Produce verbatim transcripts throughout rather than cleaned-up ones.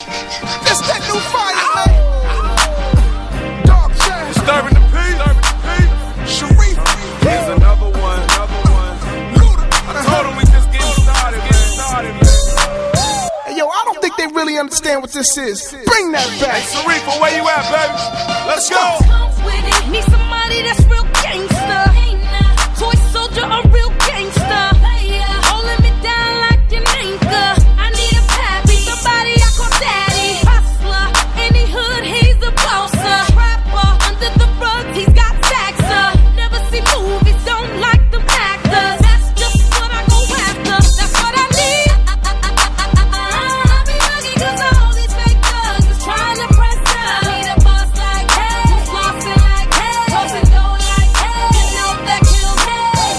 That's that new fire, man. Dark Jazz. Disturbing the peace. Sharif. Here's another one. Another one. Luda. I told him we just getting started, getting started, man. Hey, yo, I don't think they really understand what this is. Bring that back. Hey, Sharif, where you at, baby? Let's go. Need somebody that's real gangster. Toy soldier, a real gangster. Holding me down like an anchor. I need a pappy, somebody I call daddy. Hustler, any hood, he's a bosser. Rapper, under the rug, he's got taxer. Never see movies, don't like them actors. That's just what I go after. That's what I need. I be bugging cause all these fake thugs is trying to press up. Need a boss like hey, flossing like hey, tossing dough like hey, you know that kills hey.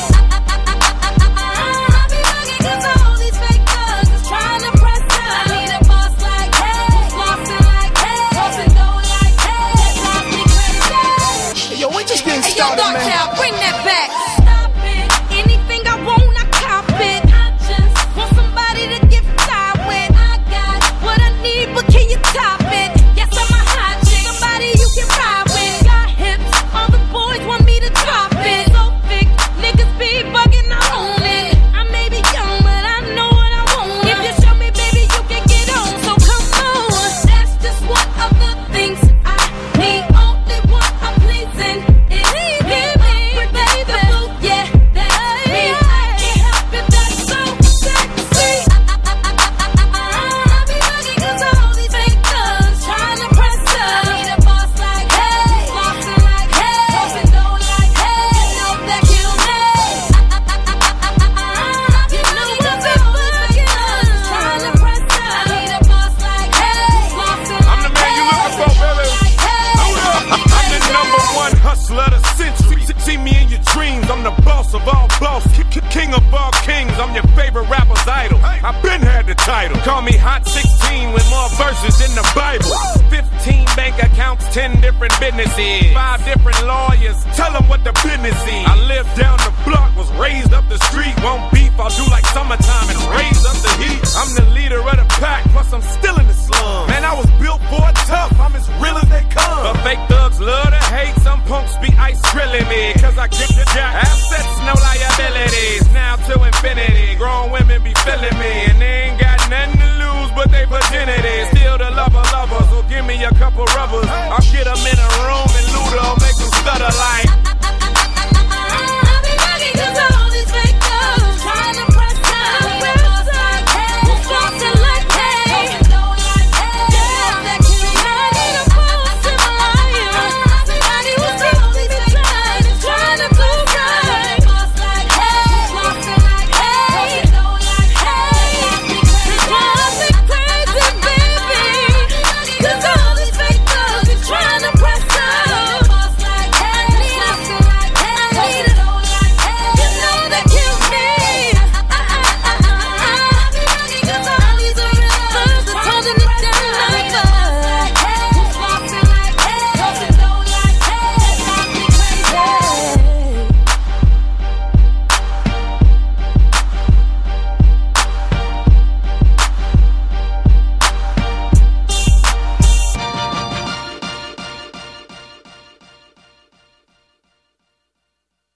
I be bugging cause all these fake thugs is trying to press up. Need a boss like hey, flossing like hey, tossing dough like hey, that drives me crazy. Hey, yo, we just getting Hey, yo, started, Dark man. Town, bring that back. Stop it. Anything I want, I cop it. I just want somebody to get fly with. I got what I need, but can you top it? Yes, I'm a hot chick. Somebody you can ride with. Got hips, all the boys want me to drop it. So thick, niggas be bugging, I own it. I may be young, but I know what I want. If you show me, baby, you can get on. So come on. That's just one of the things I need. Only one I'm pleasing. It ain't me, baby. Yeah, that's me. I can't help it, that's so sexy. I be bugging cause all these fake thugs trying to press up. Need a boss like hey, flossing like hey, tossing dough like hey, you know that kills me. You know what the fuck it is. Trying to press up. Need a boss like hey, flossing I'm the man you looking for, baby. Hold up. I'm the number one hustler of the century. See me in your dreams. I'm the boss of all boss, K- k- king of all kings. I'm your favorite rapper's idol. I've been had the title. Call me Hot sixteen with more verses than the Bible. fifteen bank accounts, ten different businesses, five different lawyers. Tell them what the business is. I live down the block, was raised up the street. Won't beef, I'll do like summertime and raise up the heat. I'm the leader of the pack, plus I'm still in the slum. Man, I was built for it tough. I'm as real as they come. But fake thugs love to hate. Some punks be ice drilling me. Cause I get the jack. Assets, no liabilities. Now to infinity. Grown women be feeling me. And they ain't got nothing to lose but they virginity. Still the lover lover. So give me a couple rubbers. I'll